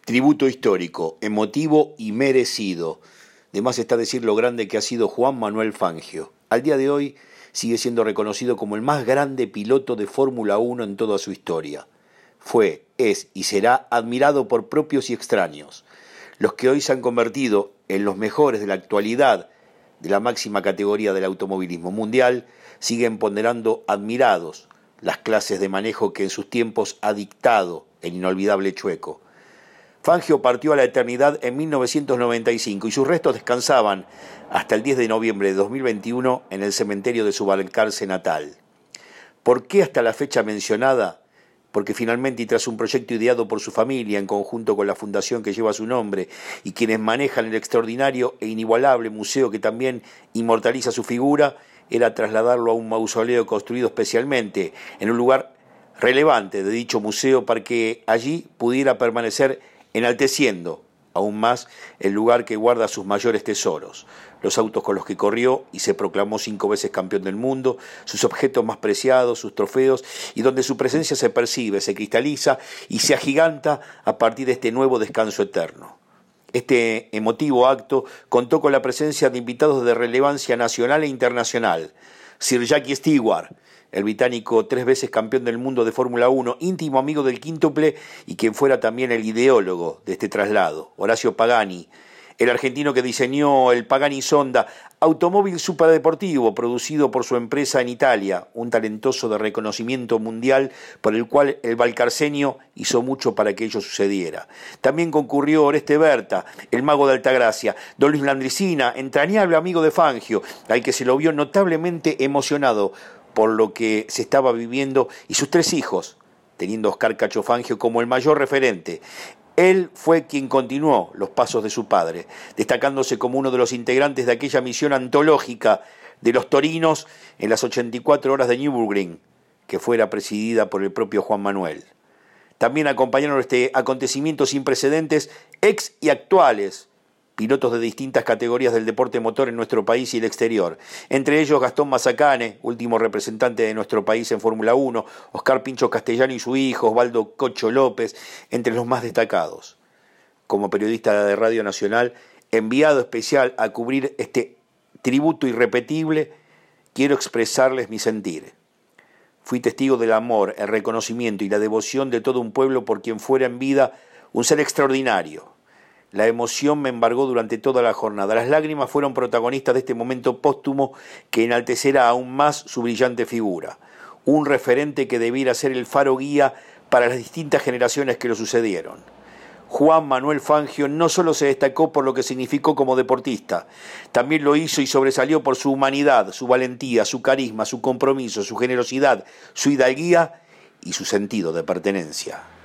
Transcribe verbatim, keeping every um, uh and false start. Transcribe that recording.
Tributo histórico, emotivo y merecido. De más está decir lo grande que ha sido Juan Manuel Fangio. Al día de hoy sigue siendo reconocido como el más grande piloto de Fórmula uno en toda su historia. Fue, es y será admirado por propios y extraños. Los que hoy se han convertido en los mejores de la actualidad de la máxima categoría del automovilismo mundial siguen ponderando admirados las clases de manejo que en sus tiempos ha dictado el inolvidable Chueco. Fangio partió a la eternidad en mil novecientos noventa y cinco y sus restos descansaban hasta el diez de noviembre de dos mil veintiuno en el cementerio de su Balcarce natal. ¿Por qué hasta la fecha mencionada? Porque finalmente, y tras un proyecto ideado por su familia en conjunto con la fundación que lleva su nombre y quienes manejan el extraordinario e inigualable museo que también inmortaliza su figura, era trasladarlo a un mausoleo construido especialmente en un lugar relevante de dicho museo para que allí pudiera permanecer enalteciendo aún más el lugar que guarda sus mayores tesoros, los autos con los que corrió y se proclamó cinco veces campeón del mundo, sus objetos más preciados, sus trofeos, y donde su presencia se percibe, se cristaliza y se agiganta a partir de este nuevo descanso eterno. Este emotivo acto contó con la presencia de invitados de relevancia nacional e internacional. Sir Jackie Stewart, el británico tres veces campeón del mundo de Fórmula uno, íntimo amigo del quíntuple y quien fuera también el ideólogo de este traslado. Horacio Pagani, el argentino que diseñó el Pagani Zonda, automóvil superdeportivo producido por su empresa en Italia, un talentoso de reconocimiento mundial por el cual el valcarceño hizo mucho para que ello sucediera. También concurrió Oreste Berta, el mago de Altagracia, Don Luis Landricina, entrañable amigo de Fangio, al que se lo vio notablemente emocionado por lo que se estaba viviendo, y sus tres hijos, teniendo a Oscar Cacho Fangio como el mayor referente. Él fue quien continuó los pasos de su padre, destacándose como uno de los integrantes de aquella misión antológica de los torinos en las ochenta y cuatro horas de Nürburgring, que fuera presidida por el propio Juan Manuel. También acompañaron este acontecimiento sin precedentes ex y actuales pilotos de distintas categorías del deporte motor en nuestro país y el exterior. Entre ellos Gastón Mazacane, último representante de nuestro país en Fórmula uno, Oscar Pincho Castellano y su hijo, Osvaldo Cocho López, entre los más destacados. Como periodista de Radio Nacional, enviado especial a cubrir este tributo irrepetible, quiero expresarles mi sentir. Fui testigo del amor, el reconocimiento y la devoción de todo un pueblo por quien fuera en vida un ser extraordinario. La emoción me embargó durante toda la jornada. Las lágrimas fueron protagonistas de este momento póstumo que enaltecerá aún más su brillante figura. Un referente que debiera ser el faro guía para las distintas generaciones que lo sucedieron. Juan Manuel Fangio no solo se destacó por lo que significó como deportista, también lo hizo y sobresalió por su humanidad, su valentía, su carisma, su compromiso, su generosidad, su hidalguía y su sentido de pertenencia.